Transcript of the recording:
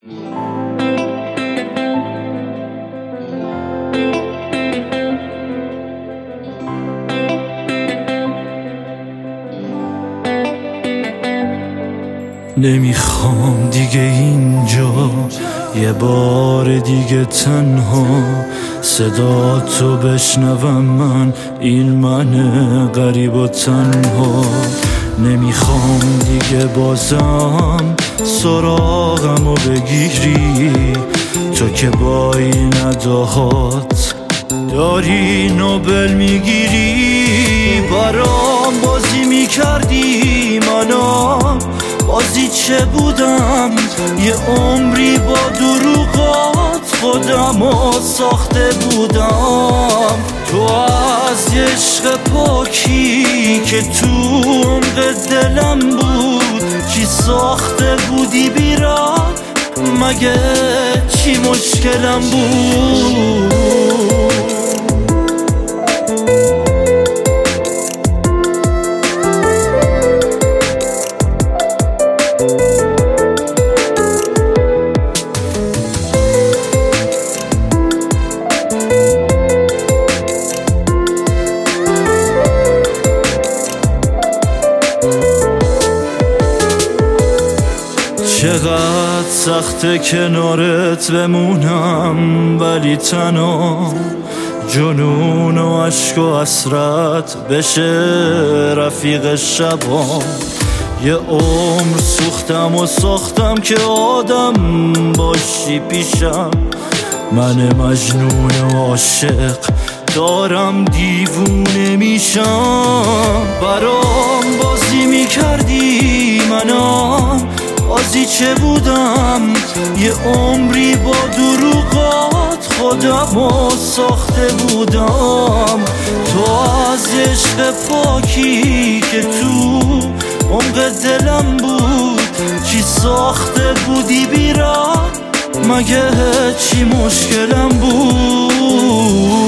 نمیخوام دیگه اینجا یه بار دیگه تنها صدا تو بشنوم، من این من غریب و تنها. نمیخوام دیگه بازم سراغمو بگیری، تو که با این اداهات داری نوبل میگیری. برام بازی میکردی، منم بازی چه بودم؟ یه عمری با دروغات خودمو ساخته بودم. تو از یه عشق پاکی که تو عمق دلم بود چی ساخته بودی بیرم؟ مگه چی مشکلم بود؟ چقدر سخته کنارت بمونم، ولی تنها جنون و عشق و حسرت بشه رفیق شبام. یه عمر سوختم و ساختم که آدم باشی پیشم. من مجنون و عاشق دارم دیوونه میشم. برام بازی میکردی، منم بازی چه بودم؟ یه عمری با دروغات خودمو ساخته بودم. تو از عشق پاکی که تو عمق دلم بود چی ساخته بودی بیرم؟ مگه چی مشکلم بود؟